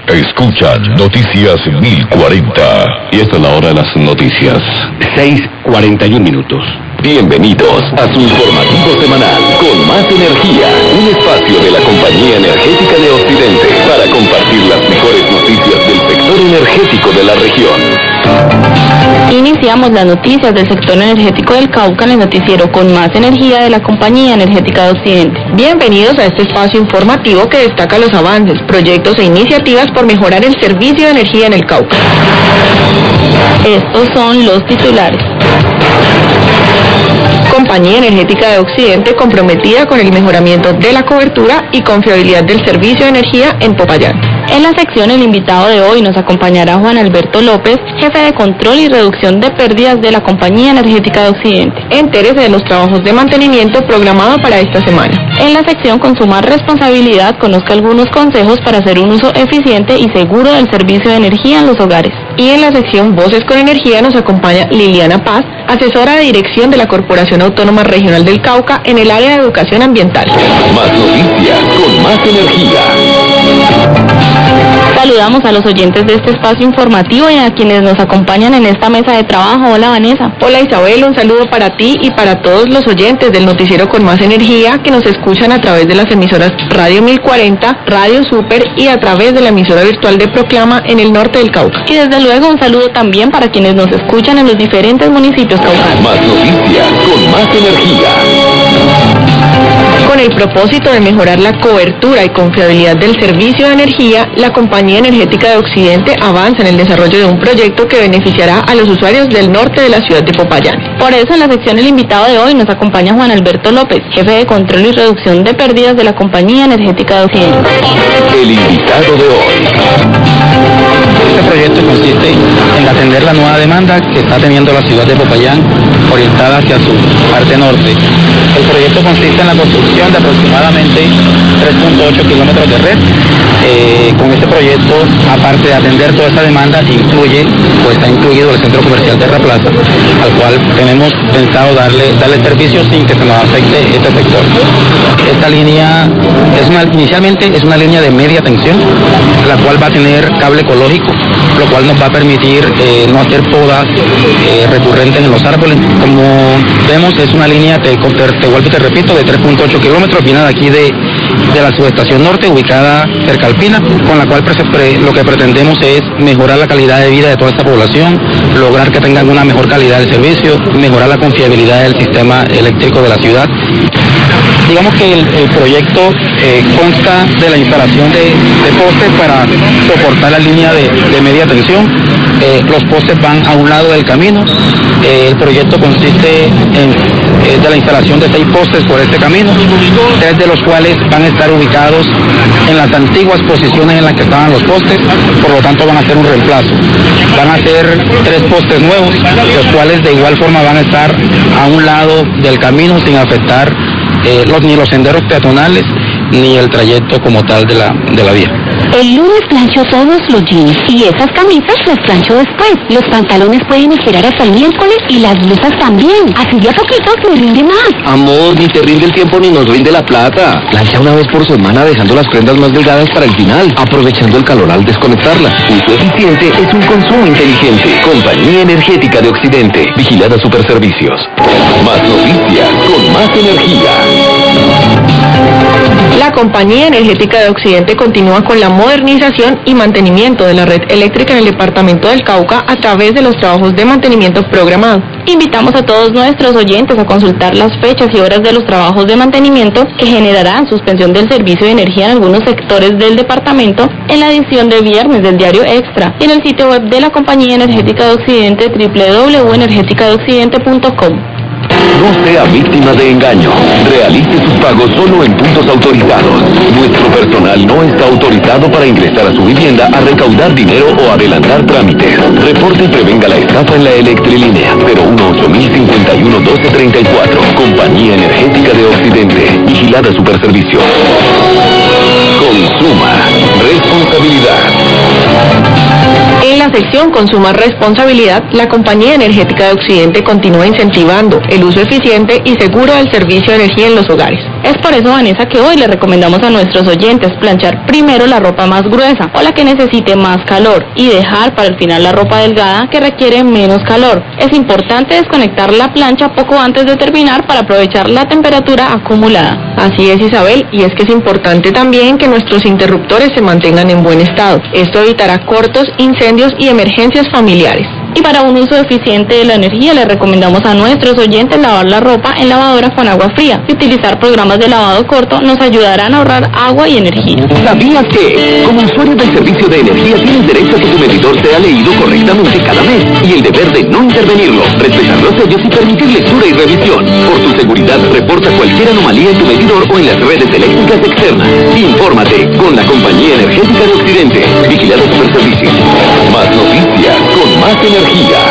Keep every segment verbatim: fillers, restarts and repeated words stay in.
Escuchan Noticias mil cuarenta. Y esta es la hora de las noticias. seis cuarenta y un minutos. Bienvenidos a su informativo semanal con Más Energía, un espacio de la Compañía Energética de Occidente para compartir las mejores noticias del sector energético de la región. Iniciamos las noticias del sector energético del Cauca en el noticiero con Más Energía de la Compañía Energética de Occidente. Bienvenidos a este espacio informativo que destaca los avances, proyectos e iniciativas por mejorar el servicio de energía en el Cauca. Estos son los titulares. Compañía Energética de Occidente comprometida con el mejoramiento de la cobertura y confiabilidad del servicio de energía en Popayán. En la sección el invitado de hoy nos acompañará Juan Alberto López, jefe de control y reducción de pérdidas de la Compañía Energética de Occidente. Entérese de los trabajos de mantenimiento programados para esta semana. En la sección Consuma Responsabilidad conozca algunos consejos para hacer un uso eficiente y seguro del servicio de energía en los hogares. Y en la sección Voces con Energía nos acompaña Liliana Paz, asesora de dirección de la Corporación Autónoma Regional del Cauca en el área de educación ambiental. Más noticias con Más Energía. Saludamos a los oyentes de este espacio informativo y a quienes nos acompañan en esta mesa de trabajo. Hola, Vanessa. Hola, Isabel, un saludo para ti y para todos los oyentes del noticiero con Más Energía que nos escuchan a través de las emisoras Radio mil cuarenta, Radio Super y a través de la emisora virtual de Proclama en el norte del Cauca. Y desde luego un saludo también para quienes nos escuchan en los diferentes municipios caucanos. Más noticias con Más Energía. Con el propósito de mejorar la cobertura y confiabilidad del servicio de energía, la Compañía Energética de Occidente avanza en el desarrollo de un proyecto que beneficiará a los usuarios del norte de la ciudad de Popayán. Por eso en la sección el invitado de hoy nos acompaña Juan Alberto López, jefe de control y reducción de pérdidas de la Compañía Energética de Occidente. El invitado de hoy. Este proyecto consiste en atender la nueva demanda que está teniendo la ciudad de Popayán orientada hacia su parte norte. El proyecto consiste en la construcción de aproximadamente tres punto ocho kilómetros de red. Eh, con este proyecto, aparte de atender toda esta demanda, incluye, pues está incluido el centro comercial Terra Plaza, al cual tenemos pensado darle, darle servicio sin que se nos afecte este sector. Esta línea es una, inicialmente es una línea de media tensión, la cual va a tener cable ecológico, lo cual nos va a permitir eh, no hacer podas eh, recurrentes en los árboles. Como vemos, es una línea, te, te, te vuelvo y te repito, de tres punto ocho kilómetros, viene de aquí de, de la subestación norte, ubicada cerca al Pina, con la cual pre, pre, lo que pretendemos es mejorar la calidad de vida de toda esta población, lograr que tengan una mejor calidad de servicio, mejorar la confiabilidad del sistema eléctrico de la ciudad. Digamos que el, el proyecto eh, consta de la instalación de, de postes para soportar la línea de, de media tensión. Eh, los postes van a un lado del camino. Eh, el proyecto consiste en eh, de la instalación de seis postes por este camino, tres de los cuales van a estar ubicados en las antiguas posiciones en las que estaban los postes, por lo tanto van a ser un reemplazo. Van a ser tres postes nuevos, los cuales de igual forma van a estar a un lado del camino sin afectar Eh, los, ni los senderos peatonales ni el trayecto como tal de la, de la vía. El lunes plancho todos los jeans y esas camisas las plancho después. Los pantalones pueden esperar hasta el miércoles y las blusas también. Así de a poquito me rinde más. Amor, ni te rinde el tiempo ni nos rinde la plata. Plancha una vez por semana dejando las prendas más delgadas para el final, aprovechando el calor al desconectarlas. Uso eficiente es un consumo inteligente. Compañía Energética de Occidente. Vigilada Superservicios. Más noticias con Más Energía. La Compañía Energética de Occidente continúa con la modernización y mantenimiento de la red eléctrica en el departamento del Cauca a través de los trabajos de mantenimiento programado. Invitamos a todos nuestros oyentes a consultar las fechas y horas de los trabajos de mantenimiento que generarán suspensión del servicio de energía en algunos sectores del departamento en la edición de viernes del diario Extra y en el sitio web de la Compañía Energética de Occidente doble u doble u doble u punto energética de occidente punto com. No sea víctima de engaño. Realice sus pagos solo en puntos autorizados. Nuestro personal no está autorizado para ingresar a su vivienda a recaudar dinero o adelantar trámites. Reporte y prevenga la estafa en la Electrilínea. cero uno ocho mil cincuenta y uno doce treinta y cuatro. Compañía Energética de Occidente. Vigilada Superservicios. Consuma. Responsabilidad. En la la sección Consuma Responsabilidad, la Compañía Energética de Occidente continúa incentivando el uso eficiente y seguro del servicio de energía en los hogares. Es por eso, Vanessa, que hoy le recomendamos a nuestros oyentes planchar primero la ropa más gruesa o la que necesite más calor y dejar para el final la ropa delgada que requiere menos calor. Es importante desconectar la plancha poco antes de terminar para aprovechar la temperatura acumulada. Así es, Isabel, y es que es importante también que nuestros interruptores se mantengan en buen estado. Esto evitará cortos, incendios y emergencias familiares. Y para un uso eficiente de la energía, les recomendamos a nuestros oyentes lavar la ropa en lavadora con agua fría y utilizar programas de lavado corto nos ayudarán a ahorrar agua y energía. ¿Sabías que, como usuario del servicio de energía, tienes derecho a que tu medidor sea leído correctamente cada mes y el deber de no intervenirlo, respetar los sellos y permitir lectura y revisión? Por tu seguridad, reporta cualquier anomalía en tu medidor o en las redes eléctricas externas. Infórmate con la Compañía Energética de Occidente. Vigilado Superservicio. Más noticias con más energía.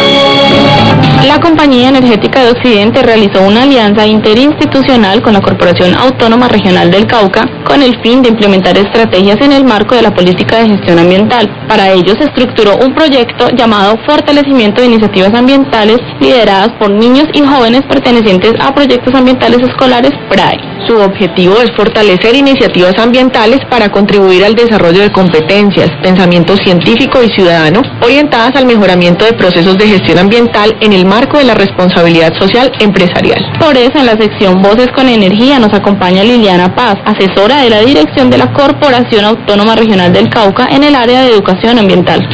La Compañía Energética de Occidente realizó una alianza interinstitucional con la Corporación Autónoma Regional del Cauca con el fin de implementar estrategias en el marco de la política de gestión ambiental. Para ello se estructuró un proyecto llamado Fortalecimiento de Iniciativas Ambientales lideradas por niños y jóvenes pertenecientes a proyectos ambientales escolares P R A E. Su objetivo es fortalecer iniciativas ambientales para contribuir al desarrollo de competencias, pensamiento científico y ciudadano, orientadas al mejoramiento de procesos de gestión ambiental en el marco de la responsabilidad social empresarial. Por eso, en la sección Voces con Energía nos acompaña Liliana Paz, asesora de la dirección de la Corporación Autónoma Regional del Cauca en el área de educación ambiental.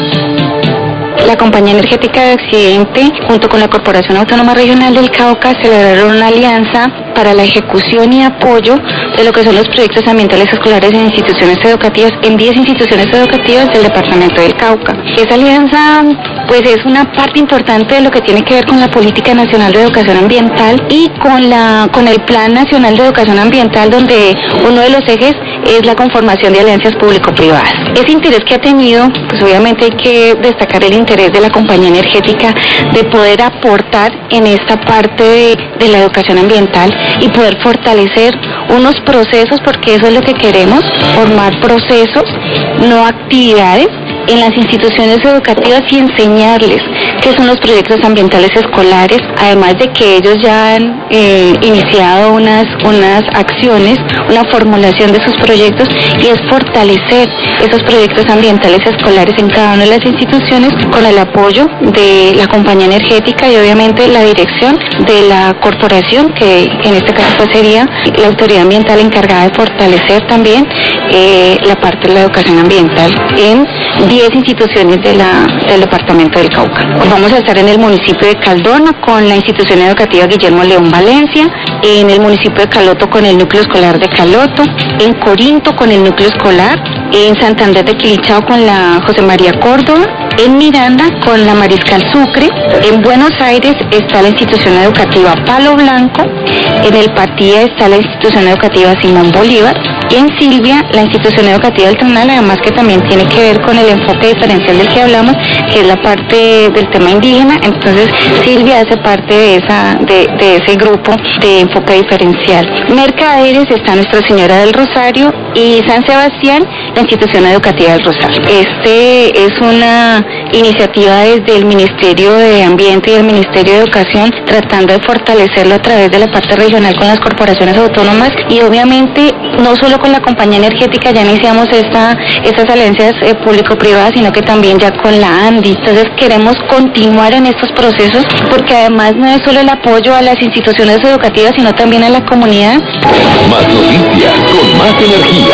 La Compañía Energética de Occidente, junto con la Corporación Autónoma Regional del Cauca, celebraron una alianza para la ejecución y apoyo de lo que son los proyectos ambientales escolares en instituciones educativas, en diez instituciones educativas del departamento del Cauca. Esa alianza, pues, es una parte importante de lo que tiene que ver con la Política Nacional de Educación Ambiental y con la con el Plan Nacional de Educación Ambiental, donde uno de los ejes es la conformación de alianzas público-privadas. Ese interés que ha tenido, pues obviamente hay que destacar el interés de la compañía energética de poder aportar en esta parte de, de la educación ambiental y poder fortalecer unos procesos, porque eso es lo que queremos, formar procesos, no actividades, en las instituciones educativas y enseñarles qué son los proyectos ambientales escolares, además de que ellos ya han eh, iniciado unas, unas acciones, una formulación de sus proyectos, y es fortalecer esos proyectos ambientales escolares en cada una de las instituciones con el apoyo de la compañía energética y obviamente la dirección de la corporación, que en este caso pues sería la autoridad ambiental encargada de fortalecer también eh, la parte de la educación ambiental en diez instituciones de la, del departamento del Cauca. Vamos a estar en el municipio de Caldona con la institución educativa Guillermo León Valencia, en el municipio de Caloto con el núcleo escolar de Caloto, en Corinto con el núcleo escolar, en Santander de Quilichao con la José María Córdoba, en Miranda con la Mariscal Sucre, en Buenos Aires está la institución educativa Palo Blanco, en el Patía está la institución educativa Simón Bolívar, y en Silvia la institución educativa del Tonal, además que también tiene que ver con el enfoque diferencial del que hablamos, que es la parte del tema indígena. Entonces Silvia hace parte de esa de, de ese grupo de enfoque diferencial. Mercaderes está Nuestra Señora del Rosario, y San Sebastián la institución educativa del Rosario. Este es una iniciativa desde el Ministerio de Ambiente y el Ministerio de Educación, tratando de fortalecerlo a través de la parte regional con las corporaciones autónomas y obviamente no solo con la compañía energética. Ya iniciamos esta, estas alianzas eh, público-privadas, sino que también ya con la ANDI. Entonces queremos continuar en estos procesos, porque además no es solo el apoyo a las instituciones educativas, sino también a la comunidad. Más noticias con más energía.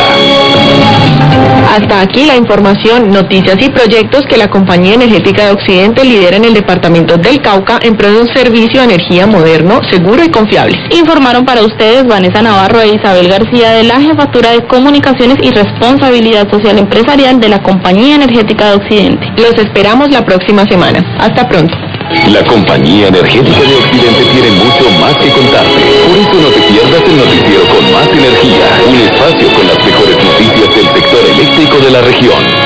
Hasta aquí la información, noticias y proyectos que la Compañía Energética de Occidente lidera en el departamento del Cauca en pro de un servicio de energía moderno, seguro y confiable. Informaron para ustedes Vanessa Navarro e Isabel García de la Jefatura de Comunicaciones y Responsabilidad Social Empresarial de la Compañía Energética de Occidente. Los esperamos la próxima semana. Hasta pronto. La Compañía Energética de Occidente tiene mucho más que contarte. Por eso no te pierdas el noticiero con más energía. Un espacio con las mejores noticias del sector eléctrico de la región.